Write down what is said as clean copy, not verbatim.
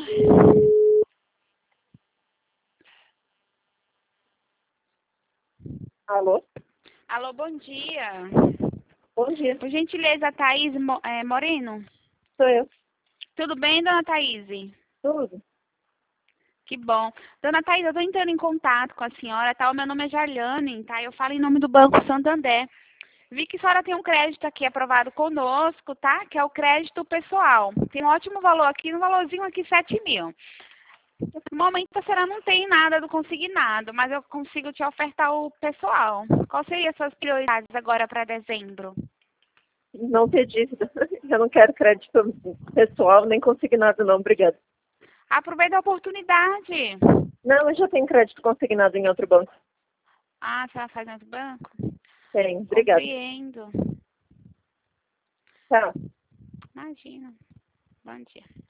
Alô? Alô, bom dia. Bom dia. Por gentileza, Thaís Moreno? Sou eu. Tudo bem, dona Thaís? Tudo? Que bom. Dona Thaís, eu estou entrando em contato com a senhora, tá? O meu nome é Jarlane, tá? Eu falo em nome do Banco Santander. Vi que a senhora tem um crédito aqui aprovado conosco, tá? Que é o crédito pessoal. Tem um ótimo valor aqui, um valorzinho aqui, 7 mil. No momento a senhora não tem nada do consignado, mas eu consigo te ofertar o pessoal. Qual seria as suas prioridades agora para dezembro? Não ter dívida. Eu não quero crédito pessoal, nem consignado não, obrigada. Aproveita a oportunidade. Não, eu já tenho crédito consignado em outro banco. Ah, a senhora faz no banco? Tenho, obrigada. Compreendo. Tchau. Imagina. Bom dia.